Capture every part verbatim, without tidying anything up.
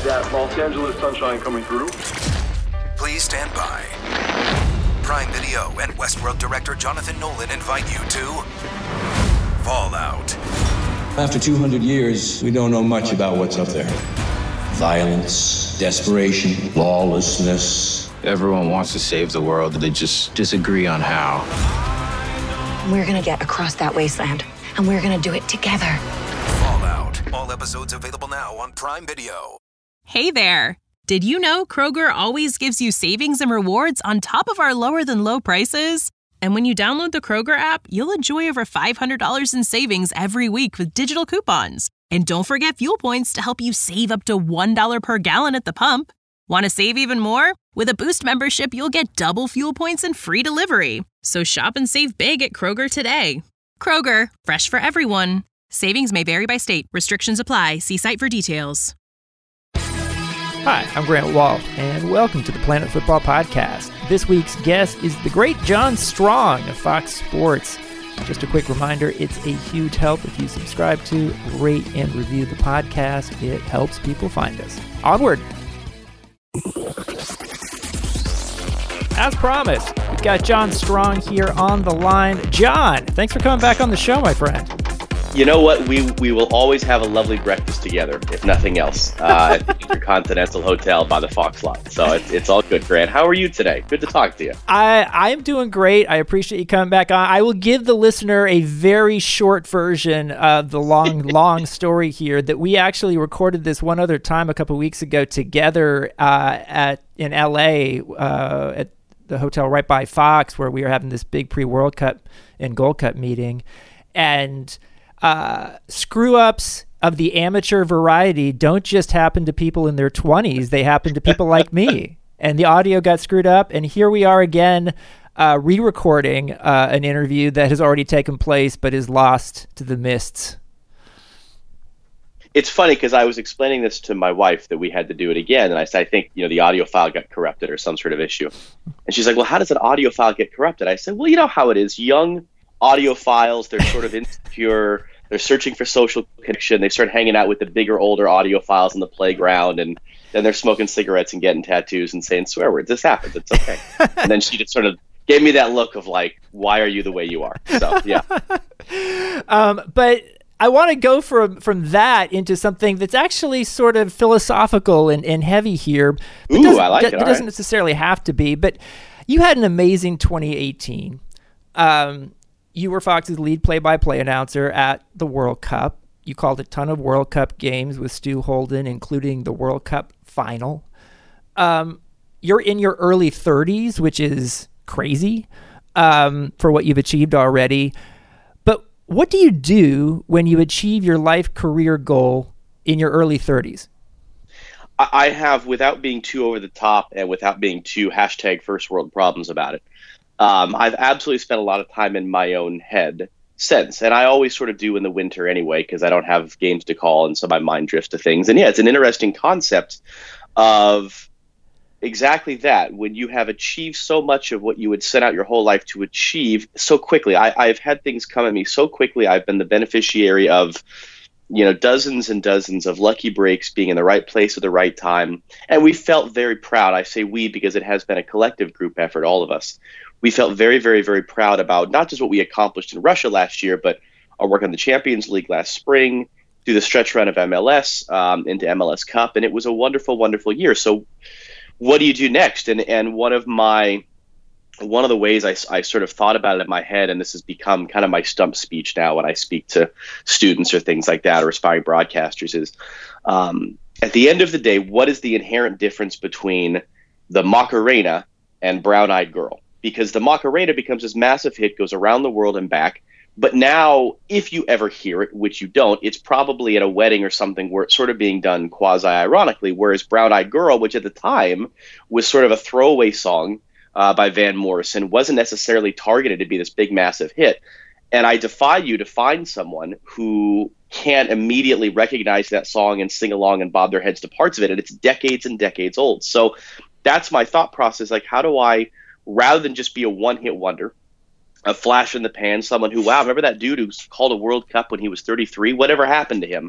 that Los Angeles sunshine coming through. Please stand by. Prime Video and Westworld director Jonathan Nolan invite you to Fallout. After two hundred years, we don't know much about what's up there. Violence, desperation, lawlessness. Everyone wants to save the world, they just disagree on how. We're gonna get across that wasteland, and we're gonna do it together. Fallout. All episodes available now on Prime Video. Hey there. Did you know Kroger always gives you savings and rewards on top of our lower than low prices? And when you download the Kroger app, you'll enjoy over five hundred dollars in savings every week with digital coupons. And don't forget fuel points to help you save up to one dollar per gallon at the pump. Want to save even more? With a Boost membership, you'll get double fuel points and free delivery. So shop and save big at Kroger today. Kroger, fresh for everyone. Savings may vary by state. Restrictions apply. See site for details. Hi, I'm Grant Wall, and welcome to the Planet Football Podcast. This week's guest is the great John Strong of Fox Sports. Just a quick reminder, it's a huge help if you subscribe to, rate, and review the podcast. It helps people find us. Onward! As promised, we've got John Strong here on the line. John, thanks for coming back on the show, my friend. You know what? We we will always have a lovely breakfast together, if nothing else, uh, at the Intercontinental Hotel by the Fox lot. So it's, it's all good, Grant. How are you today? Good to talk to you. I I'm doing great. I appreciate you coming back on. I will give the listener a very short version of the long, long story here that we actually recorded this one other time a couple weeks ago together uh, at in L A uh, at the hotel right by Fox, where we were having this big pre-World Cup and Gold Cup meeting. And Uh, screw-ups of the amateur variety don't just happen to people in their twenties. They happen to people like me. And the audio got screwed up, and here we are again uh, re-recording uh, an interview that has already taken place but is lost to the mists. It's funny because I was explaining this to my wife that we had to do it again, and I said, I think, you know, the audio file got corrupted or some sort of issue. And she's like, well, how does an audio file get corrupted? I said, well, you know how it is. Young audiophiles, they're sort of insecure. They're searching for social connection. They start hanging out with the bigger, older audiophiles on the playground, and then they're smoking cigarettes and getting tattoos and saying swear words. This happens. It's okay. And then she just sort of gave me that look of like, why are you the way you are? So, yeah. um, but I want to go from from that into something that's actually sort of philosophical and, and heavy here. But Ooh, I like it. It doesn't right. necessarily have to be, but you had an amazing twenty eighteen. Um, You were Fox's lead play-by-play announcer at the World Cup. You called a ton of World Cup games with Stu Holden, including the World Cup final. Um, you're in your early thirties, which is crazy um, for what you've achieved already. But what do you do when you achieve your life career goal in your early thirties? I have, without being too over the top and without being too hashtag first world problems about it, Um, I've absolutely spent a lot of time in my own head since, and I always sort of do in the winter anyway, because I don't have games to call, and so my mind drifts to things. And yeah, it's an interesting concept of exactly that. When you have achieved so much of what you would set out your whole life to achieve so quickly, I, I've had things come at me so quickly. I've been the beneficiary of, you know, dozens and dozens of lucky breaks, being in the right place at the right time. And we felt very proud. I say we because it has been a collective group effort, all of us. We felt very, very, very proud about not just what we accomplished in Russia last year, but our work on the Champions League last spring, through the stretch run of M L S, um, into M L S Cup. And it was a wonderful, wonderful year. So what do you do next? And and one of my one of the ways I, I sort of thought about it in my head, and this has become kind of my stump speech now when I speak to students or things like that, or aspiring broadcasters, is um, at the end of the day, what is the inherent difference between the Macarena and Brown Eyed Girl? Because the Macarena becomes this massive hit, goes around the world and back. But now, if you ever hear it, which you don't, it's probably at a wedding or something where it's sort of being done quasi-ironically, whereas Brown Eyed Girl, which at the time was sort of a throwaway song uh, by Van Morrison, wasn't necessarily targeted to be this big, massive hit. And I defy you to find someone who can't immediately recognize that song and sing along and bob their heads to parts of it. And it's decades and decades old. So that's my thought process. Like, how do I, rather than just be a one-hit wonder, a flash in the pan, someone who, wow, remember that dude who called a World Cup when he was thirty-three? Whatever happened to him?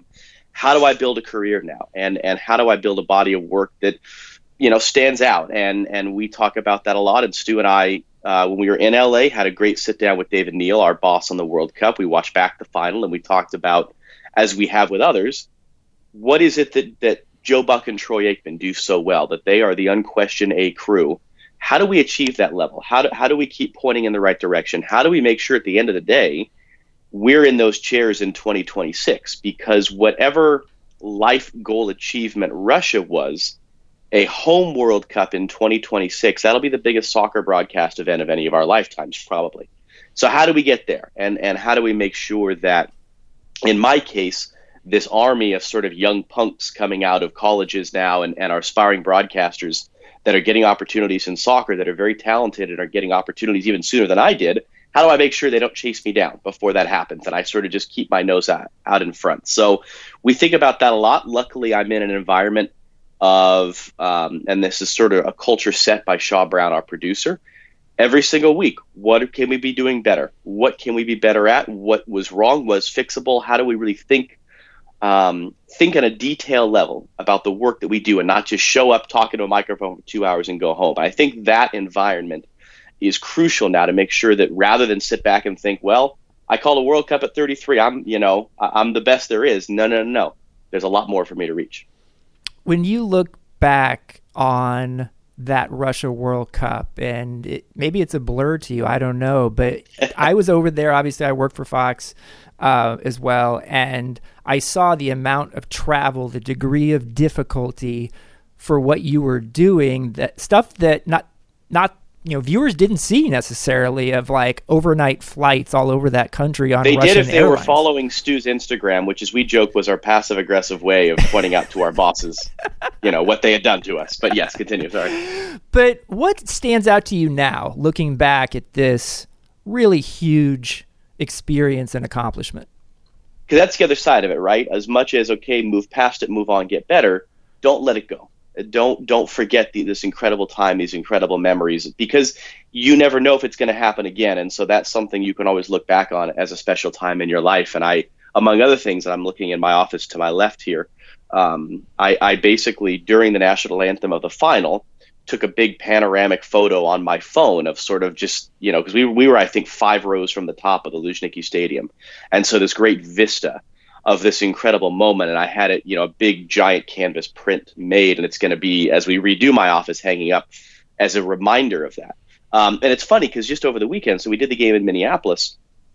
how do I build a career now? And and how do I build a body of work that, you know, stands out? And and we talk about that a lot. And Stu and I, uh, when we were in L A, had a great sit down with David Neal, our boss on the World Cup. We watched back the final and we talked about, as we have with others, what is it that, that Joe Buck and Troy Aikman do so well, that they are the unquestioned A crew? How do we achieve that level? How do, how do we keep pointing in the right direction? How do we make sure at the end of the day, we're in those chairs in twenty twenty-six? Because whatever life goal achievement Russia was, a home World Cup in twenty twenty-six, that'll be the biggest soccer broadcast event of any of our lifetimes, probably. So how do we get there? And and how do we make sure that, in my case, this army of sort of young punks coming out of colleges now and, and are aspiring broadcasters that are getting opportunities in soccer, that are very talented and are getting opportunities even sooner than I did, how do I make sure they don't chase me down before that happens? And I sort of just keep my nose out, out in front. So we think about that a lot. Luckily, I'm in an environment of, um, and this is sort of a culture set by Shaw Brown, our producer, every single week. What can we be doing better? What can we be better at? What was wrong was fixable. How do we really think um, think on a detail level about the work that we do and not just show up, talk into a microphone for two hours and go home? I think that environment is crucial now to make sure that rather than sit back and think, well, I called a World Cup at thirty-three. I'm, you know, I'm the best there is. No, no, no, no. There's a lot more for me to reach. When you look back on that Russia World Cup, and it, maybe it's a blur to you, I don't know, but I was over there. Obviously, I work for Fox uh, as well, and I saw the amount of travel, the degree of difficulty for what you were doing, that stuff that not not you know viewers didn't see necessarily, of like overnight flights all over that country on they Russian did if they airlines. were following Stu's Instagram, which, as we joke, was our passive aggressive way of pointing out to our bosses, you know, what they had done to us. But yes, continue. Sorry. But what stands out to you now, looking back at this really huge experience and accomplishment? Because that's the other side of it, right? As much as, okay, move past it, move on, get better, don't let it go. Don't don't forget the, this incredible time, these incredible memories, because you never know if it's going to happen again. And so that's something you can always look back on as a special time in your life. And I, among other things, and I'm looking in my office to my left here, um, I, I basically, during the national anthem of the final, took a big panoramic photo on my phone of sort of just, you know, because we, we were, I think, five rows from the top of the Luzhniki Stadium. And so this great vista of this incredible moment, and I had it, you know, a big giant canvas print made, and it's going to be, as we redo my office, hanging up as a reminder of that. Um, and it's funny because just over the weekend, so we did the game in Minneapolis.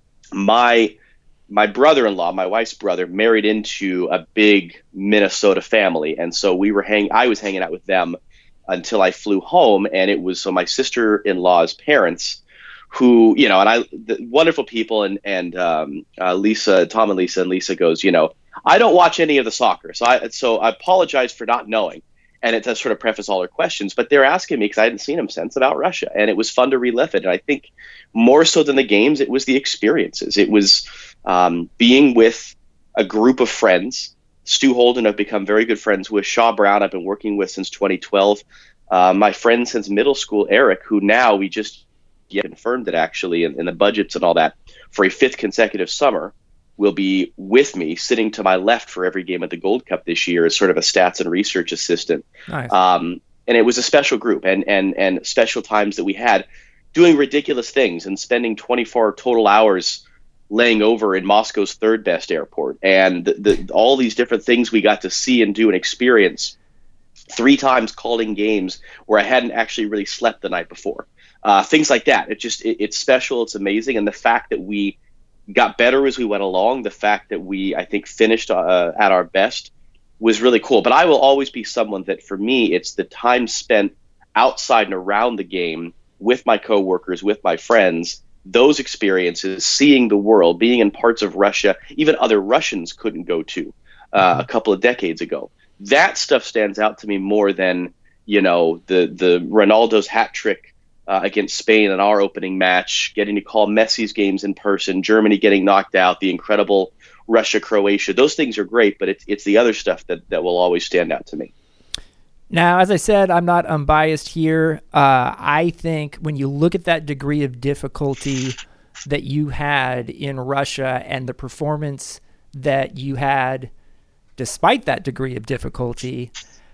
My my brother-in-law, my wife's brother, married into a big Minnesota family, and so we were hang. I was hanging out with them until I flew home, and it was so my sister-in-law's parents, who, you know, and I, the wonderful people, and, and um, uh, Lisa, Tom and Lisa, and Lisa goes, you know, I don't watch any of the soccer. So I, so I apologize for not knowing. And it does sort of preface all her questions, but they're asking me, because I hadn't seen them since, about Russia. And it was fun to relive it. And I think more so than the games, it was the experiences. It was um, being with a group of friends. Stu Holden, I've become very good friends with. Shaw Brown, I've been working with since twenty twelve. Uh, my friend since middle school, Eric, who now we just yet confirmed it actually in, in the budgets and all that, for a fifth consecutive summer, will be with me, sitting to my left for every game at the Gold Cup this year as sort of a stats and research assistant. Nice. Um, and it was a special group, and and and special times that we had doing ridiculous things and spending twenty-four total hours laying over in Moscow's third best airport, and the, the, all these different things we got to see and do and experience. Three times calling games where I hadn't actually really slept the night before. Uh, things like that. It just it, it's special. It's amazing. And the fact that we got better as we went along, the fact that we, I think, finished uh, at our best was really cool. But I will always be someone that, for me, it's the time spent outside and around the game with my coworkers, with my friends, those experiences, seeing the world, being in parts of Russia, even other Russians couldn't go to uh, a couple of decades ago. That stuff stands out to me more than, you know, the the Ronaldo's hat trick uh, against Spain in our opening match, getting to call Messi's games in person, Germany getting knocked out, the incredible Russia-Croatia. Those things are great, but it's it's the other stuff that, that will always stand out to me. Now, as I said, I'm not unbiased here. Uh, I think when you look at that degree of difficulty that you had in Russia and the performance that you had despite that degree of difficulty.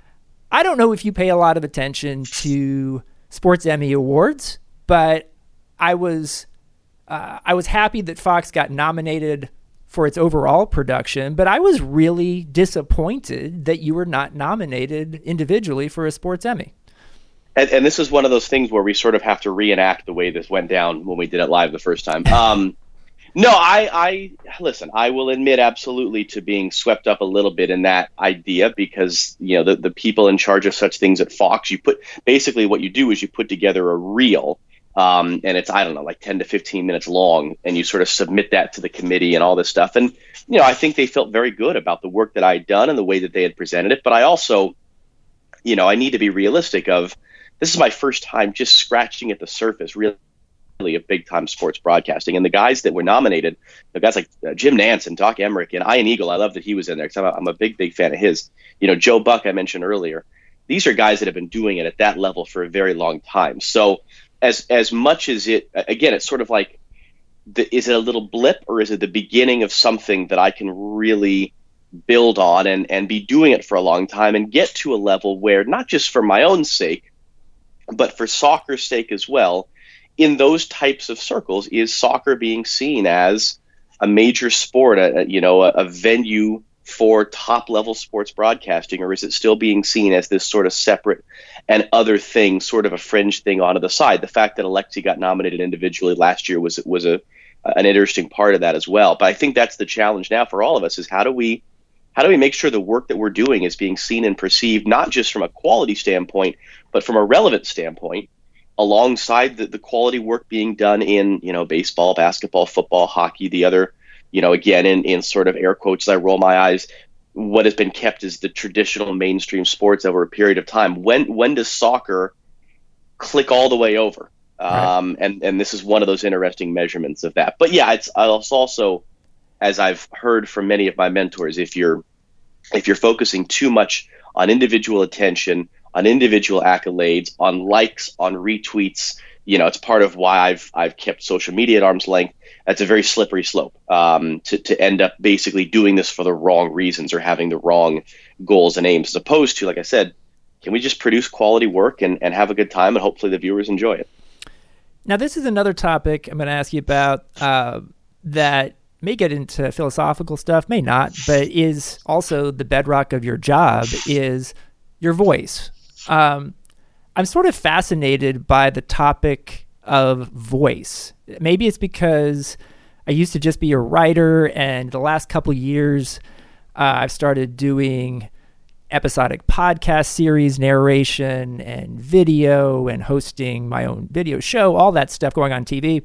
I don't know if you pay a lot of attention to Sports Emmy Awards, but I was uh, I was happy that Fox got nominated for its overall production, but I was really disappointed that you were not nominated individually for a Sports Emmy. And, and this is one of those things where we sort of have to reenact the way this went down when we did it live the first time. Um, no, I, I listen, I will admit absolutely to being swept up a little bit in that idea because, you know, the, the people in charge of such things at Fox, you put basically what you do is you put together a reel. Um, and it's, I don't know, like ten to fifteen minutes long, and you sort of submit that to the committee and all this stuff. And, you know, I think they felt very good about the work that I had done and the way that they had presented it. But I also, you know, I need to be realistic of, this is my first time just scratching at the surface, really, of big-time sports broadcasting. And the guys that were nominated, the guys like uh, Jim Nantz and Doc Emmerich and Ian Eagle, I love that he was in there because I'm, I'm a big, big fan of his. You know, Joe Buck, I mentioned earlier. These are guys that have been doing it at that level for a very long time. So as as much as it, again, it's sort of like, the, is it a little blip or is it the beginning of something that I can really build on and, and be doing it for a long time and get to a level where, not just for my own sake, but for soccer's sake as well, in those types of circles, is soccer being seen as a major sport, a, you know, a, a venue for top-level sports broadcasting, or is it still being seen as this sort of separate and other thing, sort of a fringe thing onto the side? The fact that Alexi got nominated individually last year was was a an interesting part of that as well. But I think that's the challenge now for all of us: is how do we how do we make sure the work that we're doing is being seen and perceived, not just from a quality standpoint, but from a relevant standpoint, alongside the, the quality work being done in, you know, baseball, basketball, football, hockey, the other, you know, again, in, in sort of air quotes, I roll my eyes, what has been kept is the traditional mainstream sports over a period of time. When when does soccer click all the way over? Right. Um, and, and this is one of those interesting measurements of that. But yeah, it's, it's also, as I've heard from many of my mentors, if you're if you're focusing too much on individual attention, on individual accolades, on likes, on retweets, you know, it's part of why I've I've kept social media at arm's length. That's a very slippery slope um, to to end up basically doing this for the wrong reasons or having the wrong goals and aims, as opposed to, like I said, can we just produce quality work and, and have a good time, and hopefully the viewers enjoy it. Now, this is another topic I'm going to ask you about uh, that may get into philosophical stuff, may not, but is also the bedrock of your job, is your voice. Um, I'm sort of fascinated by the topic of voice. Maybe it's because I used to just be a writer, and the last couple years uh, I've started doing episodic podcast series, narration and video, and hosting my own video show, all that stuff going on T V.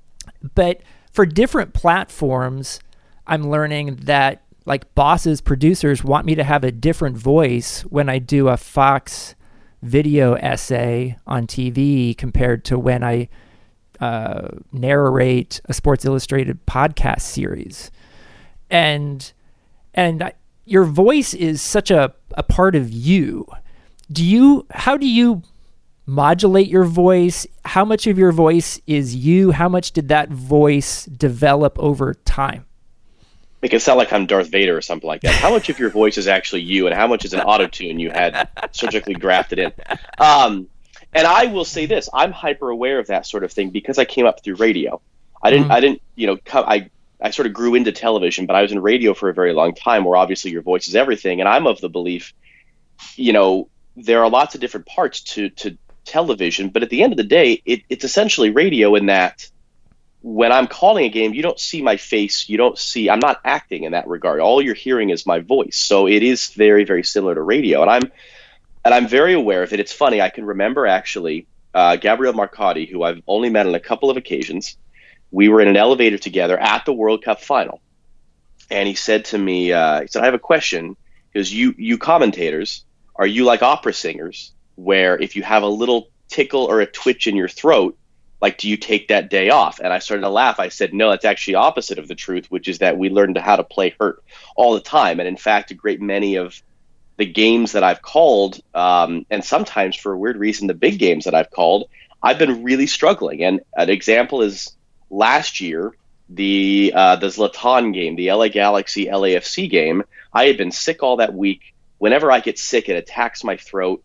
But for different platforms, I'm learning that, like, bosses, producers want me to have a different voice when I do a Fox video essay on T V compared to when I uh, narrate a Sports Illustrated podcast series. And and I, your voice is such a, a part of you. Do you, how do you modulate your voice? How much of your voice is you? How much did that voice develop over time? Make it sound like I'm Darth Vader or something like that. How much of your voice is actually you, and how much is an auto-tune you had surgically grafted in? Um, and I will say this, I'm hyper aware of that sort of thing because I came up through radio. I didn't, mm-hmm. I didn't, you know, come, I, I sort of grew into television, but I was in radio for a very long time, where obviously your voice is everything. And I'm of the belief, you know, there are lots of different parts to, to television, but at the end of the day, it, it's essentially radio in that when I'm calling a game, you don't see my face. You don't see, I'm not acting in that regard. All you're hearing is my voice. So it is very, very similar to radio. And I'm, and I'm very aware of it. It's funny. I can remember actually uh, Gabriel Marcotti, who I've only met on a couple of occasions. We were in an elevator together at the World Cup final. And he said to me, uh, he said, I have a question, because you, you commentators, are you like opera singers, where if you have a little tickle or a twitch in your throat, like, do you take that day off? And I started to laugh. I said, no, that's actually opposite of the truth, which is that we learned how to play hurt all the time. And in fact, a great many of the games that I've called, um, and sometimes for a weird reason, the big games that I've called, I've been really struggling. And an example is last year, the uh, the Zlatan game, the L A Galaxy L A F C game, I had been sick all that week. Whenever I get sick, it attacks my throat.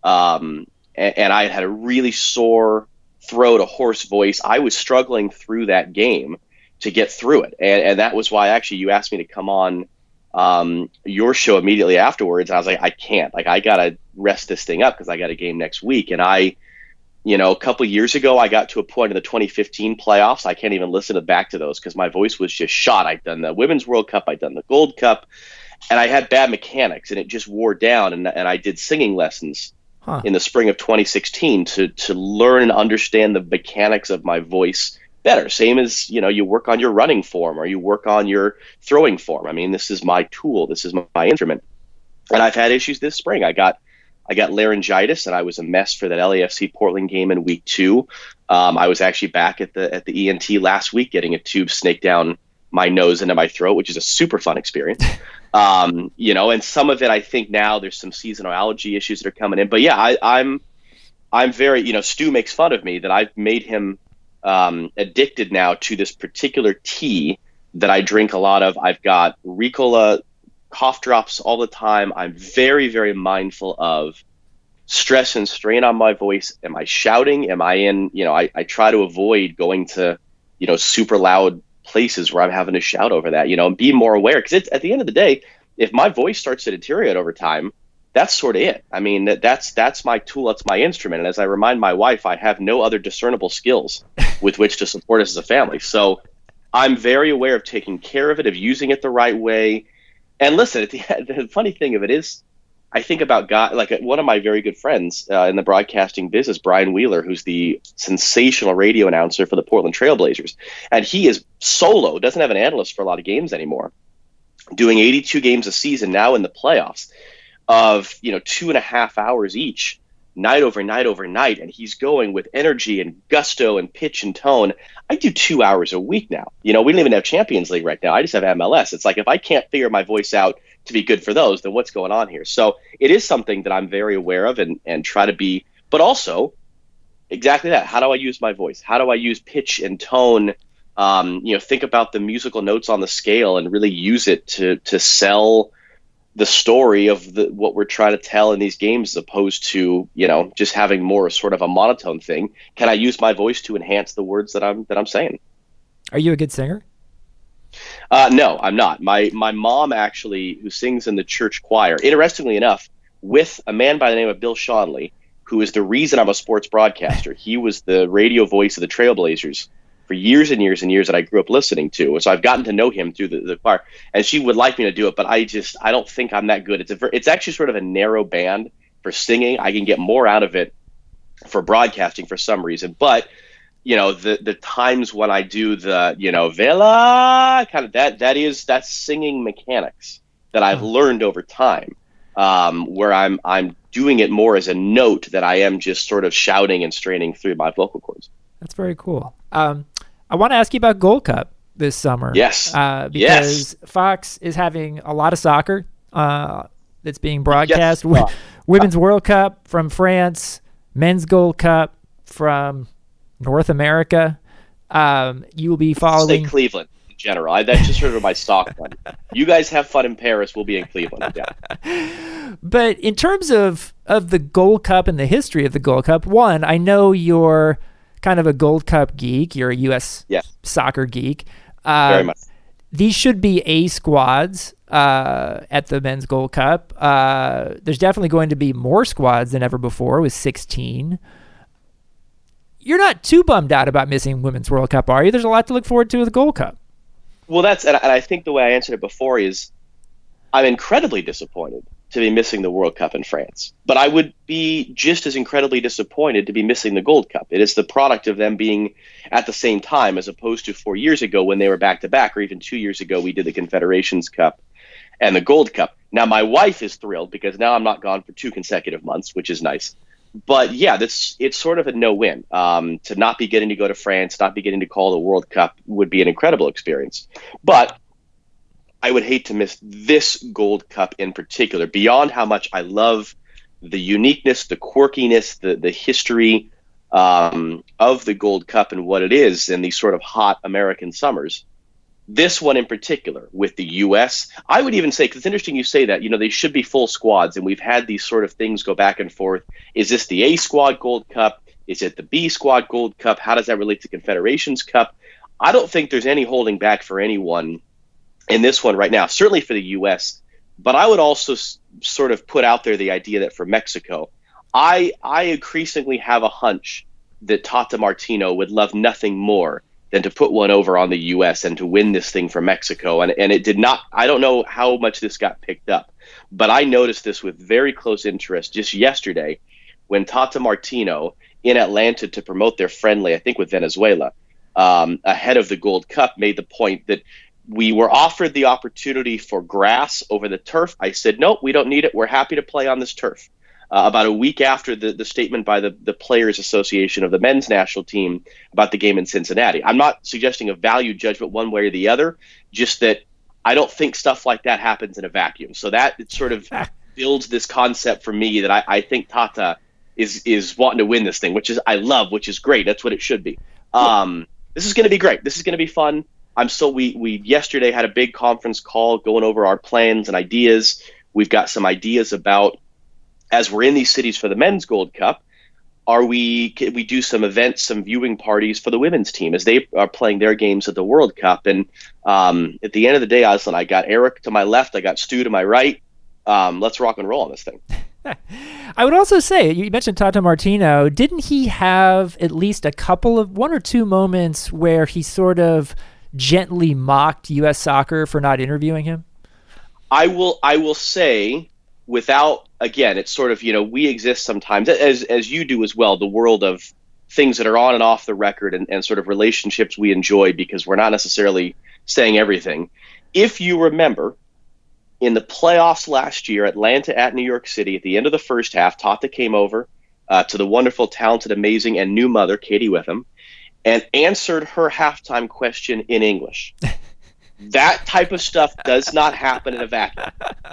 Um, and, and I had had a really sore throat, a hoarse voice. I was struggling through that game to get through it. And, and that was why actually you asked me to come on um, your show immediately afterwards. And I was like, I can't. Like, I got to rest this thing up because I got a game next week. And I, you know, a couple years ago, I got to a point in the twenty fifteen playoffs. I can't even listen to back to those because my voice was just shot. I'd done the Women's World Cup. I'd done the Gold Cup. And I had bad mechanics, and it just wore down. And, and I did singing lessons huh. in the spring of twenty sixteen to to learn and understand the mechanics of my voice better. Same as, you know, you work on your running form or you work on your throwing form. I mean, this is my tool. This is my, my instrument. And I've had issues this spring. I got I got laryngitis, and I was a mess for that L A F C Portland game in week two. Um, I was actually back at the at the E N T last week getting a tube snaked down my nose into my throat, which is a super fun experience. Um, you know, and some of it, I think now there's some seasonal allergy issues that are coming in. But yeah, I, I'm I'm very, you know, Stu makes fun of me that I've made him um, addicted now to this particular tea that I drink a lot of. I've got Ricola cough drops all the time. I'm very, very mindful of stress and strain on my voice. Am I shouting? Am I in, you know, I, I try to avoid going to, you know, super loud places where I'm having to shout over that, you know, and be more aware. Because it's at the end of the day, if my voice starts to deteriorate over time, that's sort of it. I mean, that, that's that's my tool. That's my instrument. And as I remind my wife, I have no other discernible skills with which to support us as a family. So I'm very aware of taking care of it, of using it the right way. And listen, the, the funny thing of it is, I think about God, like one of my very good friends uh, in the broadcasting business, Brian Wheeler, who's the sensational radio announcer for the Portland Trailblazers. And he is solo, doesn't have an analyst for a lot of games anymore, doing eighty-two games a season now in the playoffs of, you know, two and a half hours each, night over night over night. And he's going with energy and gusto and pitch and tone. I do two hours a week now. You know, we don't even have Champions League right now. I just have M L S. It's like, if I can't figure my voice out to be good for those, then what's going on here? So it is something that I'm very aware of and, and try to be, but also exactly that. How do I use my voice? How do I use pitch and tone? Um, you know, think about the musical notes on the scale and really use it to, to sell the story of the, what we're trying to tell in these games, as opposed to, you know, just having more sort of a monotone thing. Can I use my voice to enhance the words that I'm, that I'm saying? Are you a good singer? Uh, no, I'm not. My, my mom actually, who sings in the church choir, interestingly enough, with a man by the name of Bill Schonley, who is the reason I'm a sports broadcaster. He was the radio voice of the Trailblazers for years and years and years that I grew up listening to. So I've gotten to know him through the, the choir, and she would like me to do it, but I just, I don't think I'm that good. It's a, it's actually sort of a narrow band for singing. I can get more out of it for broadcasting for some reason, but you know, the, the times when I do the, you know, Vela kind of that, that is, that's singing mechanics that I've learned over time, um, where I'm, I'm doing it more as a note that I am just sort of shouting and straining through my vocal cords. That's very cool. Um, I want to ask you about Gold Cup this summer. Yes. Uh, because yes. Fox is having a lot of soccer uh, that's being broadcast. Yes. Women's World Cup from France, Men's Gold Cup from North America. Um, you will be following... Say Cleveland in general. I, that's just sort of my stock one. You guys have fun in Paris. We'll be in Cleveland. Yeah. But in terms of, of the Gold Cup and the history of the Gold Cup, one, I know you're kind of a Gold Cup geek. You're a U S yes. soccer geek. Uh, Very much. These should be A squads uh, at the Men's Gold Cup. Uh, there's definitely going to be more squads than ever before with sixteen. You're not too bummed out about missing Women's World Cup, are you? There's a lot to look forward to with the Gold Cup. Well, that's, and I think the way I answered it before is I'm incredibly disappointed to be missing the World Cup in France, but I would be just as incredibly disappointed to be missing the Gold Cup. It is the product of them being at the same time, as opposed to four years ago when they were back to back, or even two years ago we did the Confederations Cup and the Gold Cup. Now my wife is thrilled because now I'm not gone for two consecutive months, which is nice. But yeah, this it's sort of a no-win. Um, to not be getting to go to France, not be getting to call the World Cup would be an incredible experience. But I would hate to miss this Gold Cup in particular, beyond how much I love the uniqueness, the quirkiness, the the history um, of the Gold Cup and what it is in these sort of hot American summers. This one in particular with the U S, I would even say, because it's interesting you say that, you know, they should be full squads, and we've had these sort of things go back and forth. Is this the A squad Gold Cup? Is it the B squad Gold Cup? How does that relate to Confederations Cup? I don't think there's any holding back for anyone in this one right now, certainly for the U S, but I would also s- sort of put out there the idea that for Mexico, I I increasingly have a hunch that Tata Martino would love nothing more than to put one over on the U S and to win this thing for Mexico. And and it did not, I don't know how much this got picked up, but I noticed this with very close interest just yesterday when Tata Martino in Atlanta to promote their friendly, I think with Venezuela, um, ahead of the Gold Cup, made the point that we were offered the opportunity for grass over the turf. I said, no, we don't need it. We're happy to play on this turf. Uh, about a week after the, the statement by the, the Players Association of the men's national team about the game in Cincinnati. I'm not suggesting a value judgment one way or the other, just that I don't think stuff like that happens in a vacuum. So that it sort of builds this concept for me that I, I think Tata is is wanting to win this thing, which is I love, which is great. That's what it should be. Um, this is going to be great. This is going to be fun. I'm so we we yesterday had a big conference call going over our plans and ideas. We've got some ideas about, as we're in these cities for the men's Gold Cup, are we can we do some events, some viewing parties for the women's team as they are playing their games at the World Cup? And um, at the end of the day, Aslan, I got Eric to my left, I got Stu to my right. Um, let's rock and roll on this thing. I would also say, you mentioned Tata Martino. Didn't he have at least a couple of one or two moments where he sort of gently mocked U S Soccer for not interviewing him? I will. I will say, without, again, it's sort of, you know, we exist sometimes, as as you do as well, the world of things that are on and off the record and, and sort of relationships we enjoy because we're not necessarily saying everything. If you remember, in the playoffs last year, Atlanta at New York City, at the end of the first half, Tata came over uh, to the wonderful, talented, amazing, and new mother, Katie Witham, and answered her halftime question in English. That type of stuff does not happen in a vacuum.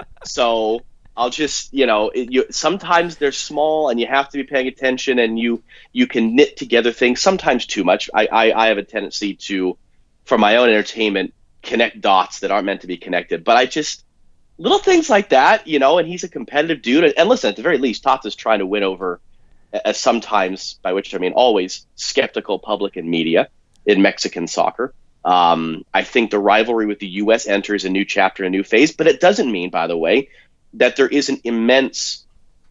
So I'll just, you know, it, you, sometimes they're small and you have to be paying attention, and you you can knit together things, sometimes too much. I, I, I have a tendency to, for my own entertainment, connect dots that aren't meant to be connected. But I just, little things like that, you know, and he's a competitive dude. And, and listen, at the very least, Tata's trying to win over, as sometimes, by which I mean always, skeptical public and media in Mexican soccer. Um, I think the rivalry with the U S enters a new chapter, a new phase, but it doesn't mean, by the way, that there is an immense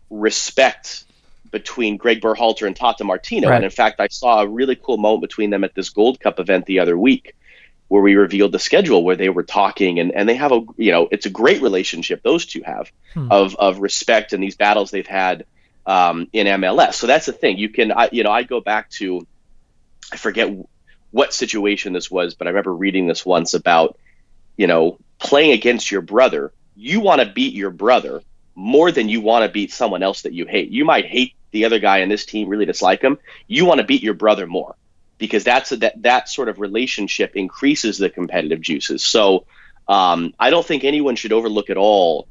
respect between Greg Berhalter and Tata Martino. Right. And in fact, I saw a really cool moment between them at this Gold Cup event the other week, where we revealed the schedule, where they were talking, and, and they have a, you know, it's a great relationship those two have hmm. of, of respect in these battles they've had um, in M L S. So that's the thing. You can, I, you know, I go back to, I forget what situation this was, but I remember reading this once about, you know, playing against your brother. You want to beat your brother more than you want to beat someone else that you hate. You might hate the other guy in this team, really dislike him. You want to beat your brother more, because that's a, that that sort of relationship increases the competitive juices. So um, I don't think anyone should overlook at all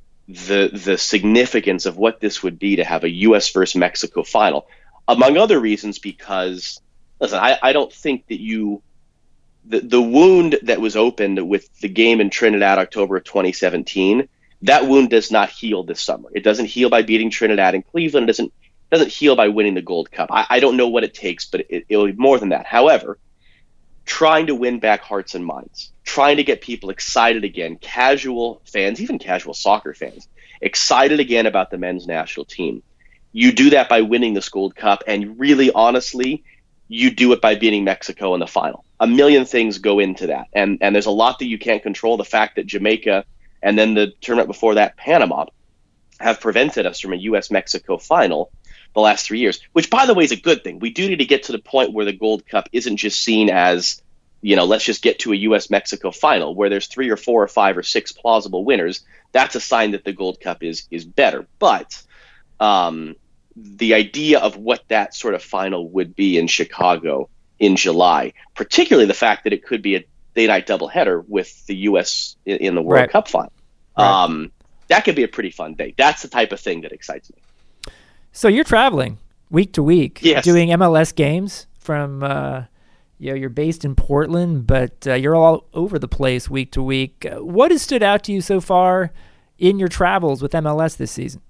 the the significance of what this would be to have a U S versus Mexico final, among other reasons, because listen, I, I don't think that you the the wound that was opened with the game in Trinidad October of twenty seventeen, that wound does not heal this summer. It doesn't heal by beating Trinidad and Cleveland. It doesn't doesn't heal by winning the Gold Cup. I, I don't know what it takes, but it, it'll be more than that. However, trying to win back hearts and minds, trying to get people excited again, casual fans, even casual soccer fans, excited again about the men's national team. You do that by winning this Gold Cup, and really, honestly, you do it by beating Mexico in the final. A million things go into that, and and there's a lot that you can't control. The fact that Jamaica and then the tournament before that, Panama, have prevented us from a U S Mexico final the last three years, which, by the way, is a good thing. We do need to get to the point where the Gold Cup isn't just seen as, you know, let's just get to a U S Mexico final where there's three or four or five or six plausible winners. That's a sign that the Gold Cup is is better. But um, the idea of what that sort of final would be in Chicago in July, particularly the fact that it could be a day-night doubleheader with the U S in, in the World right. Cup final, right. um, that could be a pretty fun day. That's the type of thing that excites me. So you're traveling week to week, yes. doing M L S games from uh, you know, you're based in Portland, but uh, you're all over the place week to week. Uh, what has stood out to you so far in your travels with M L S this season?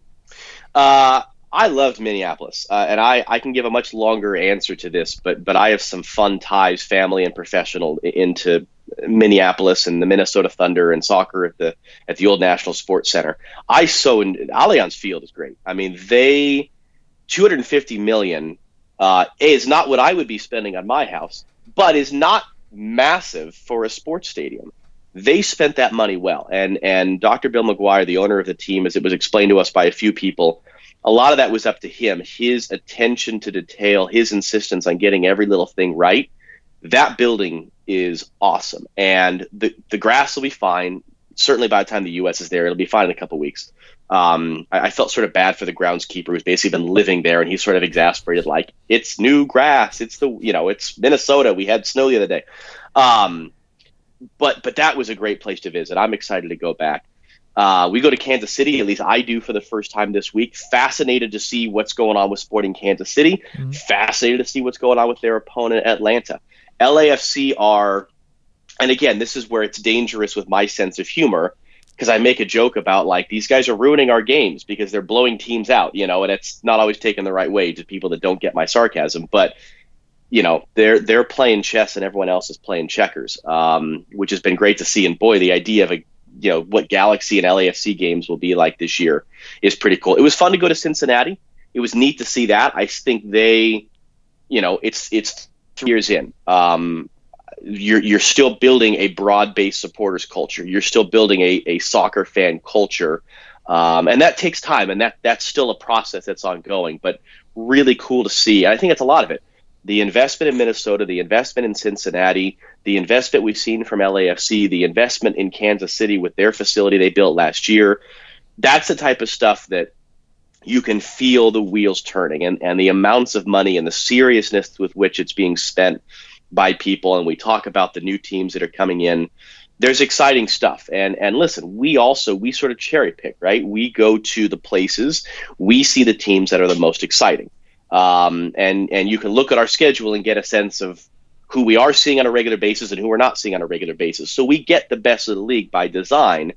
Uh, I loved Minneapolis, uh, and I, I can give a much longer answer to this, but but I have some fun ties, family and professional, into Minneapolis and the Minnesota Thunder and soccer at the at the old National Sports Center. I so Allianz Field is great. I mean, they two hundred fifty million uh, is not what I would be spending on my house, but is not massive for a sports stadium. They spent that money well, and and Doctor Bill McGuire, the owner of the team, as it was explained to us by a few people, a lot of that was up to him. His attention to detail, his insistence on getting every little thing right. That building is awesome, and the the grass will be fine. Certainly by the time the U S is there, it'll be fine in a couple weeks. Um, I, I felt sort of bad for the groundskeeper who's basically been living there, and he's sort of exasperated, like, it's new grass. It's the, you know, it's Minnesota. We had snow the other day. Um, but, but that was a great place to visit. I'm excited to go back. Uh, we go to Kansas City, at least I do, for the first time this week. Fascinated to see what's going on with Sporting Kansas City. Mm-hmm. Fascinated to see what's going on with their opponent, Atlanta. L A F C are, and again, this is where it's dangerous with my sense of humor, because I make a joke about, like, these guys are ruining our games because they're blowing teams out, you know, and it's not always taken the right way to people that don't get my sarcasm. But, you know, they're they're playing chess and everyone else is playing checkers, um, which has been great to see. And boy, the idea of a you know what Galaxy and L A F C games will be like this year is pretty cool. It was fun to go to Cincinnati. It was neat to see that. I think they, you know, it's it's three years in. Um, you're you're still building a broad-based supporters culture. You're still building a, a soccer fan culture, um, and that takes time. And that that's still a process that's ongoing. But really cool to see. And I think it's a lot of it. The investment in Minnesota, the investment in Cincinnati, the investment we've seen from L A F C, the investment in Kansas City with their facility they built last year. That's the type of stuff that you can feel the wheels turning, and, and the amounts of money and the seriousness with which it's being spent by people. And we talk about the new teams that are coming in. There's exciting stuff. And and listen, we also, we sort of cherry pick, right? We go to the places, we see the teams that are the most exciting. Um, and, and you can look at our schedule and get a sense of who we are seeing on a regular basis and who we're not seeing on a regular basis. So we get the best of the league by design.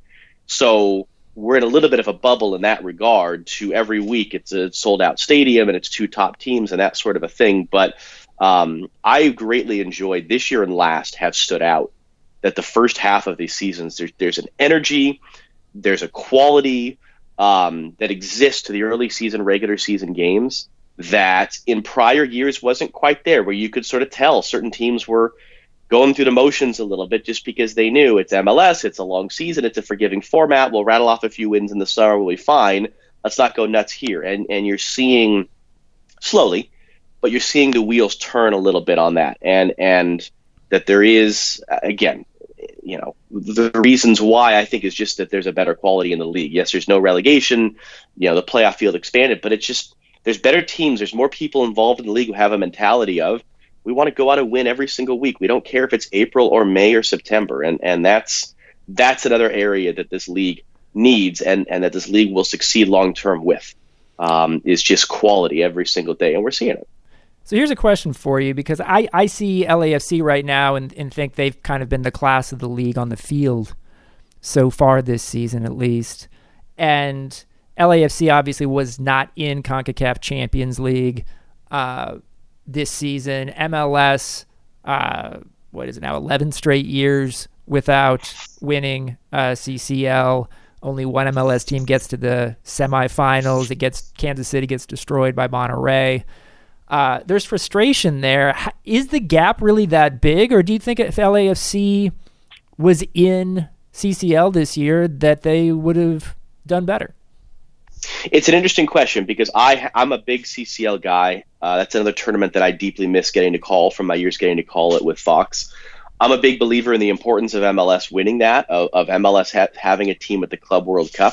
So we're in a little bit of a bubble in that regard. To every week it's a sold out stadium and it's two top teams and that sort of a thing. But um, I greatly enjoyed this year and last have stood out that the first half of these seasons, there's, there's an energy, there's a quality um, that exists to the early season, regular season games that in prior years wasn't quite there, where you could sort of tell certain teams were going through the motions a little bit just because they knew it's M L S, it's a long season, it's a forgiving format, we'll rattle off a few wins in the summer, we'll be fine, let's not go nuts here. And and you're seeing slowly, but you're seeing the wheels turn a little bit on that. And and that there is, again, you know, the reasons why I think is just that there's a better quality in the league. Yes, there's no relegation, you know, the playoff field expanded, but it's just, there's better teams. There's more people involved in the league who have a mentality of, we want to go out and win every single week. We don't care if it's April or May or September. And and that's that's another area that this league needs and, and that this league will succeed long-term with, um, is just quality every single day. And we're seeing it. So here's a question for you, because I, I see L A F C right now and, and think they've kind of been the class of the league on the field so far this season, at least. And L A F C obviously was not in CONCACAF Champions League uh, this season. M L S, uh, what is it now, eleven straight years without winning uh, C C L. Only one M L S team gets to the semifinals. It gets Kansas City gets destroyed by Monterrey. Uh, there's frustration there. Is the gap really that big, or do you think if L A F C was in C C L this year that they would have done better? It's an interesting question, because I, I'm a big C C L guy. Uh, that's another tournament that I deeply miss getting to call from my years getting to call it with Fox. I'm a big believer in the importance of M L S winning that, of, of M L S ha- having a team at the Club World Cup.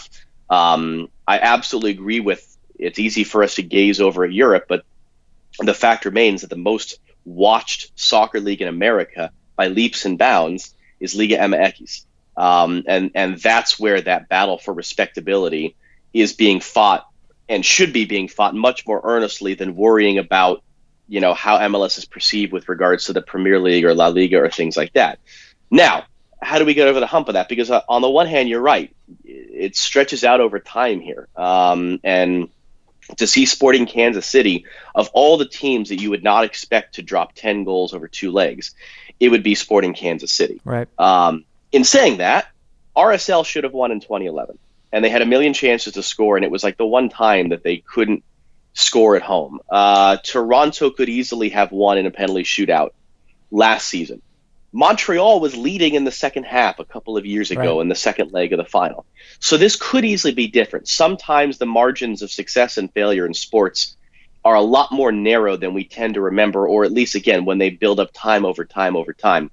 Um, I absolutely agree with, it's easy for us to gaze over at Europe, but the fact remains that the most watched soccer league in America by leaps and bounds is Liga M X. Um, and, and that's where that battle for respectability is being fought, and should be being fought much more earnestly than worrying about you know, how M L S is perceived with regards to the Premier League or La Liga or things like that. Now, how do we get over the hump of that? Because uh, on the one hand, you're right. It stretches out over time here. Um, and to see Sporting Kansas City, of all the teams that you would not expect to drop ten goals over two legs, it would be Sporting Kansas City. Right. Um, in saying that, R S L should have won in twenty eleven. And they had a million chances to score, and it was like the one time that they couldn't score at home. Uh, Toronto could easily have won in a penalty shootout last season. Montreal was leading in the second half a couple of years ago right. in the second leg of the final. So this could easily be different. Sometimes the margins of success and failure in sports are a lot more narrow than we tend to remember, or at least, again, when they build up time over time over time.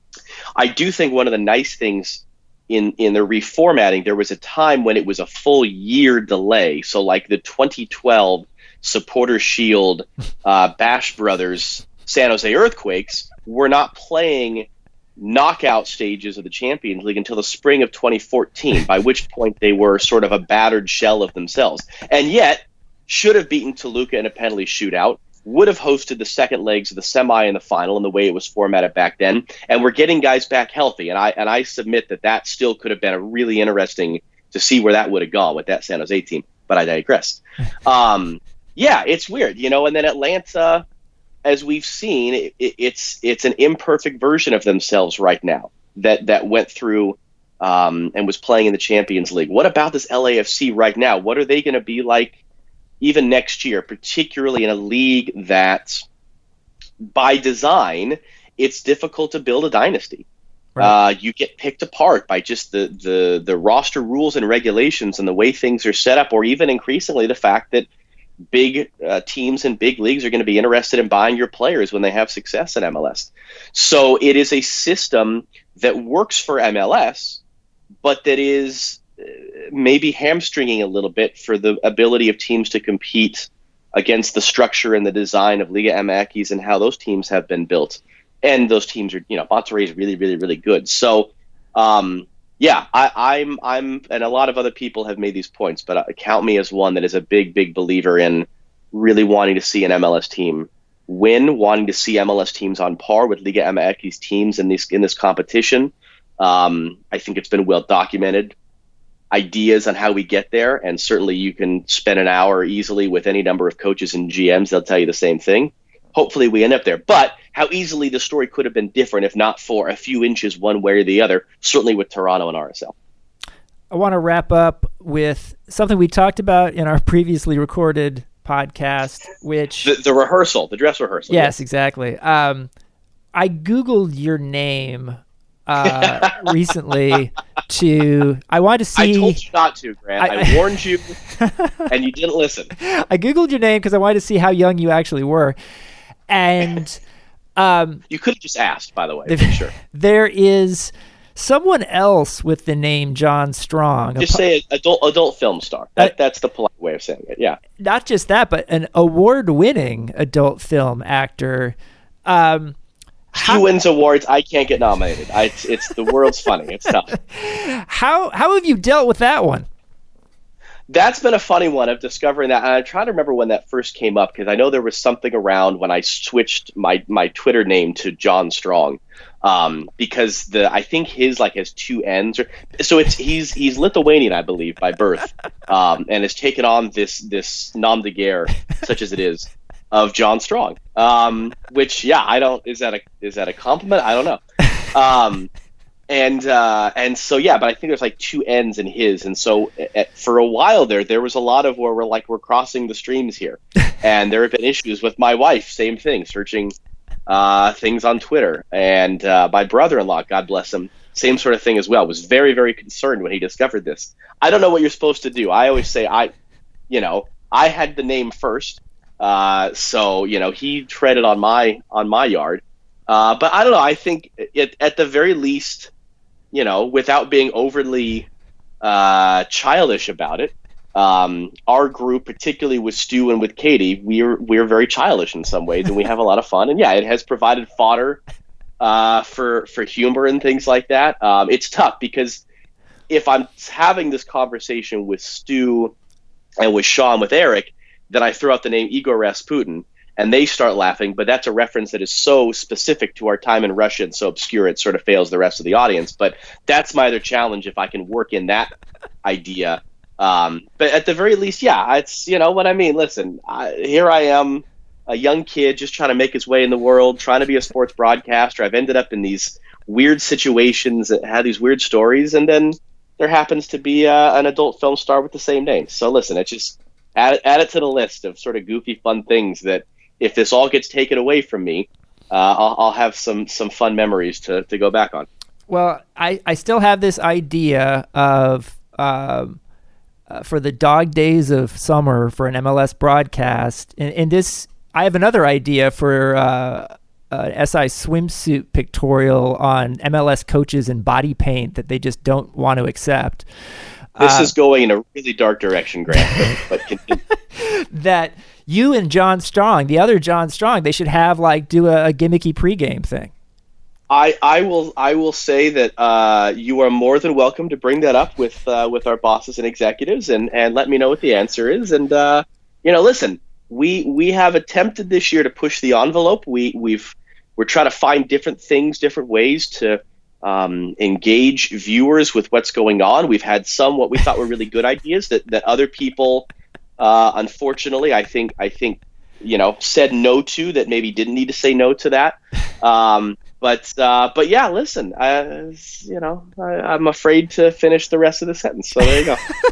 I do think one of the nice things in, in the reformatting, there was a time when it was a full year delay. So like the twenty twelve Supporter Shield uh, Bash Brothers San Jose Earthquakes were not playing knockout stages of the Champions League until the spring of twenty fourteen, by which point they were sort of a battered shell of themselves. And yet, should have beaten Toluca in a penalty shootout, would have hosted the second legs of the semi and the final in the way it was formatted back then, and we're getting guys back healthy. And I and I submit that that still could have been a really interesting to see where that would have gone with that San Jose team, but I digress. Um, yeah, it's weird, you know, and then Atlanta, as we've seen, it, it, it's it's an imperfect version of themselves right now that that went through um, and was playing in the Champions League. What about this L A F C right now? What are they going to be like even next year, particularly in a league that, by design, it's difficult to build a dynasty? Right. Uh, you get picked apart by just the, the, the roster rules and regulations and the way things are set up, or even increasingly the fact that big uh, teams and big leagues are going to be interested in buying your players when they have success in M L S. So it is a system that works for M L S, but that is uh, maybe hamstringing a little bit for the ability of teams to compete against the structure and the design of Liga M X and how those teams have been built. And those teams are, you know, Monterrey is really, really, really good. So, um, yeah, I, I'm, I'm, and a lot of other people have made these points, but uh, count me as one that is a big, big believer in really wanting to see an M L S team win, wanting to see M L S teams on par with Liga M X teams in this in this competition. Um, I think it's been well documented. Ideas on how we get there, and certainly you can spend an hour easily with any number of coaches and G Ms. They'll tell you the same thing. Hopefully we end up there. But how easily the story could have been different if not for a few inches one way or the other, certainly with Toronto and R S L. I want to wrap up with something we talked about in our previously recorded podcast, which... The, the rehearsal, the dress rehearsal. Yes, yeah. exactly. Um, I Googled your name uh, recently to... I wanted to see... I told you not to, Grant. I, I warned you, and you didn't listen. I Googled your name because I wanted to see how young you actually were. And... Um, you could have just asked, by the way, for sure. There is someone else with the name John Strong. Just say adult adult film star. That, uh, that's the polite way of saying it, yeah. Not just that, but an award-winning adult film actor. Um, he how, wins awards. I can't get nominated. I, it's, it's the world's funny. It's tough. How how have you dealt with that one? That's been a funny one of discovering that. And I'm trying to remember when that first came up, because I know there was something around when I switched my, my Twitter name to John Strong, um, because the I think his like has two N's. Or, so it's he's he's Lithuanian, I believe, by birth, um, and has taken on this this nom de guerre, such as it is, of John Strong. Um, which yeah, I don't is that a is that a compliment? I don't know. Um, And uh, and so yeah, but I think there's like two N's in his, and so at, for a while there, there was a lot of where we're like we're crossing the streams here, and there have been issues with my wife, same thing, searching uh, things on Twitter, and uh, my brother-in-law, God bless him, same sort of thing as well, was very very concerned when he discovered this. I don't know what you're supposed to do. I always say I, you know, I had the name first, uh, so you know he treaded on my on my yard, uh, but I don't know. I think it, at the very least, you know, without being overly uh, childish about it, um, our group, particularly with Stu and with Katie, we're we're very childish in some ways, and we have a lot of fun. And yeah, it has provided fodder uh, for for humor and things like that. Um, it's tough because if I'm having this conversation with Stu and with Sean, with Eric, then I throw out the name Igor Rasputin, and they start laughing, but that's a reference that is so specific to our time in Russia and so obscure it sort of fails the rest of the audience. But that's my other challenge, if I can work in that idea. Um, but at the very least, yeah, it's, you know what I mean? Listen, I, here I am, a young kid just trying to make his way in the world, trying to be a sports broadcaster. I've ended up in these weird situations that had these weird stories, and then there happens to be uh, an adult film star with the same name. So listen, it's just add, add it to the list of sort of goofy, fun things that if this all gets taken away from me, uh, I'll, I'll have some some fun memories to, to go back on. Well, I, I still have this idea of um, uh, for the dog days of summer for an M L S broadcast, and, and this I have another idea for uh, an S I swimsuit pictorial on M L S coaches in body paint that they just don't want to accept. This uh, is going in a really dark direction, Grant. But continue. That you and John Strong, the other John Strong, they should have like do a, a gimmicky pregame thing. I, I will I will say that uh, you are more than welcome to bring that up with uh, with our bosses and executives, and, and let me know what the answer is. And uh, you know, listen. We we have attempted this year to push the envelope. We we've we're trying to find different things, different ways to um, engage viewers with what's going on. We've had some what we thought were really good ideas that, that other people, uh, unfortunately, I think I think you know said no to, that maybe didn't need to say no to that. Um, but uh, but yeah, listen, I, you know I, I'm afraid to finish the rest of the sentence. So there you go.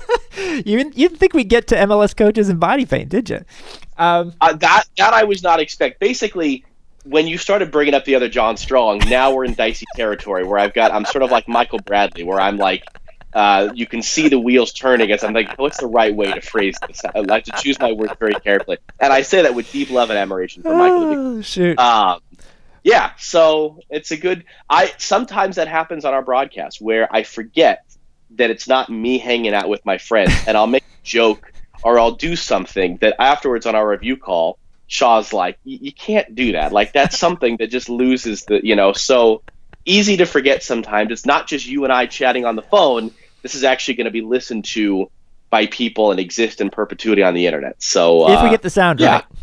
You didn't, you didn't think we'd get to M L S coaches in body paint, did you? Um, uh, that that I was not expect. Basically, when you started bringing up the other John Strong, now we're in dicey territory where I've got I'm sort of like Michael Bradley, where I'm like, uh, you can see the wheels turning as I'm like, what's the right way to phrase this? I like to choose my words very carefully, and I say that with deep love and admiration for Michael. Oh, shoot. Um, yeah, so it's a good. I sometimes that happens on our broadcast where I forget that it's not me hanging out with my friends, and I'll make a joke or I'll do something that afterwards on our review call, Shaw's like, you can't do that. Like, that's something that just loses the, you know, so easy to forget sometimes. It's not just you and I chatting on the phone. This is actually going to be listened to by people and exist in perpetuity on the internet. So if we uh, get the sound yeah. right.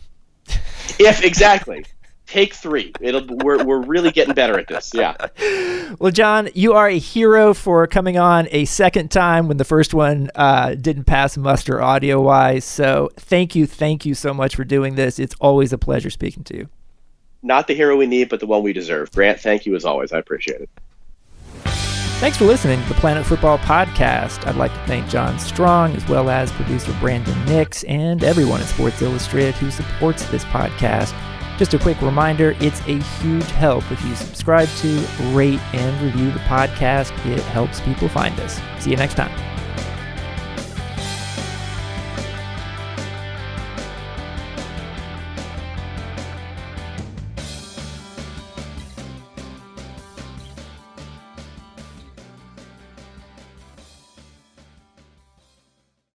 If exactly. Take three. It'll we're we're really getting better at this. Yeah. Well, John, you are a hero for coming on a second time when the first one uh, didn't pass muster audio wise. So thank you, thank you so much for doing this. It's always a pleasure speaking to you. Not the hero we need, but the one we deserve. Grant, thank you as always. I appreciate it. Thanks for listening to the Planet Football Podcast. I'd like to thank John Strong, as well as producer Brandon Nix, and everyone at Sports Illustrated who supports this podcast. Just a quick reminder, it's a huge help if you subscribe to, rate, and review the podcast. It helps people find us. See you next time.